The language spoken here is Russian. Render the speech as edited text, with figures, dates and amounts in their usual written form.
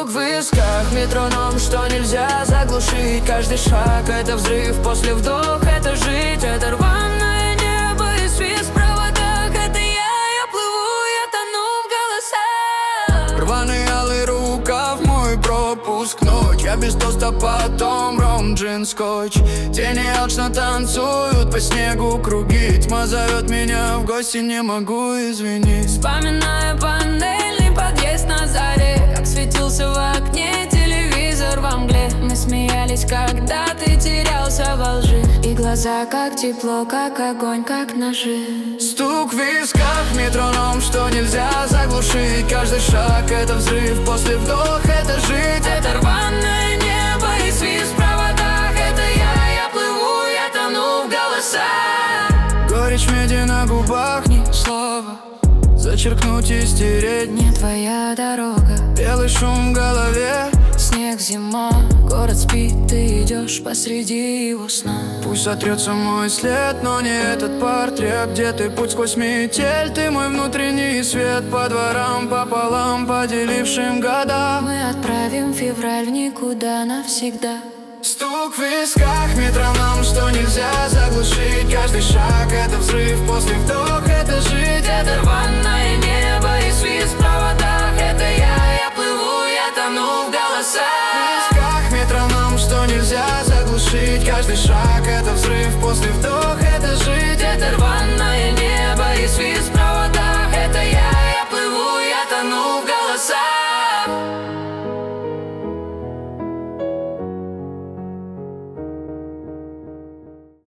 Стук в висках, метроном, что нельзя заглушить. Каждый шаг — это взрыв, после вдох — это жить. Это рваное небо и свист в проводах. Это я плыву, я тону в голосах. Рваный алый рукав, мой пропуск, ночь. Я без тоста, потом ром, джин, скотч. Тени алчно танцуют по снегу круги. Тьма зовет меня в гости, не могу извинить. Вспоминаю панельный подъезд на заре, как светился в окне телевизор во мгле. Мы смеялись, когда ты терялся во лжи, и глаза как тепло, как огонь, как ножи. Стук в висках, метроном, что нельзя заглушить. Каждый шаг — это взрыв, после вдох — это жить. Это рваное небо и свист в проводах. Это я плыву, я тону в голосах. Горечь меди на губах, ни слова зачеркнуть и стереть, не твоя дорога. Белый шум в голове, снег, зима. Город спит, ты идешь посреди его сна. Пусть сотрется мой след, но не этот портрет. Где ты, путь сквозь метель, ты мой внутренний свет. По дворам пополам, поделившим года, мы отправим февраль в никуда навсегда. Стук в висках, метроном, что нельзя заглушить. Каждый шаг — это взрыв, после вдох — это жить. Это рваное небо и свист в проводах. Это я плыву, я тону в голосах. В висках, метроном, что нельзя заглушить. Каждый шаг — это взрыв, после вдох